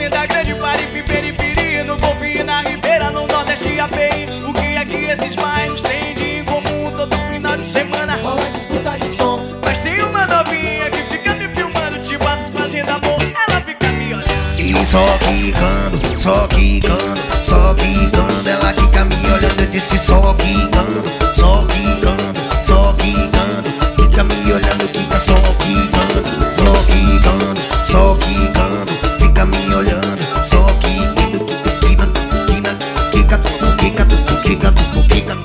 Fazenda Grande, Paripe, Peripiri, no Golfinho, na Ribeira, no Nordeste e API. O que é que esses bairros têm de incomum? Todo final de semana rola disputa de som. Mas tem uma novinha que fica me filmando, tipo as fazendo amor, ela fica me olhando. E só quicando, só quicando, só quicando. Ela fica me olhando, eu disse só quicando, só quicando, só quicando. Fica me olhando, fica só quicando, só quicando, só quicando. Fica me olhando, só quicando, quica, quica, quica, quica.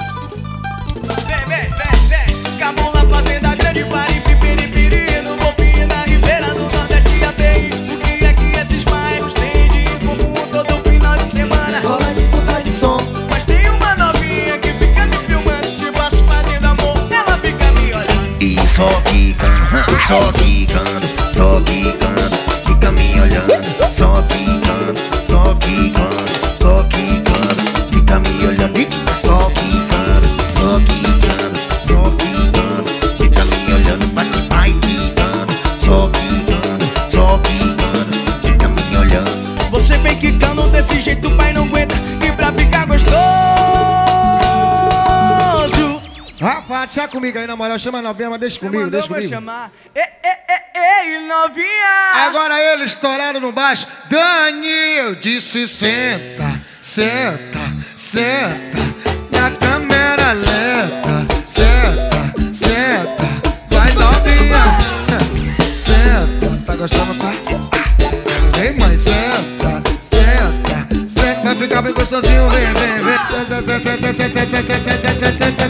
Vem, Camula, Fazenda Grande, Paripe, Peripiri, no Golfinho, na Ribeira, no Nordeste e API. O que é que esses bairros têm de incomum? Todo final de semana rola disputa de som. Mas tem uma novinha que fica me filmando, tipo as fazendo amor, ela fica me olhando. E só quicando, só quicando, só quicando. Fica me olhando, só quicando, só quicando, só quicando. Fica me olhando, fica só quicando, só quicando, só quicando. Fica me olhando, bate, vai quicando, só quicando, só quicando. Fica me olhando. Você vem quicando desse jeito, o pai não aguenta. E pra ficar gostoso, Rafa, chá comigo aí, na moral, chama a novinha, mas deixa comigo, deixa vou comigo. chamar. Ei, novinha! Agora ele estourado no baixo. Dani, eu disse senta, senta, senta. Na câmera lenta, senta, senta. Vai novinha, senta. Tá gostando, tá? Vem mais, senta, senta, senta. Vai ficar bem gostosinho, vem, vem, vem.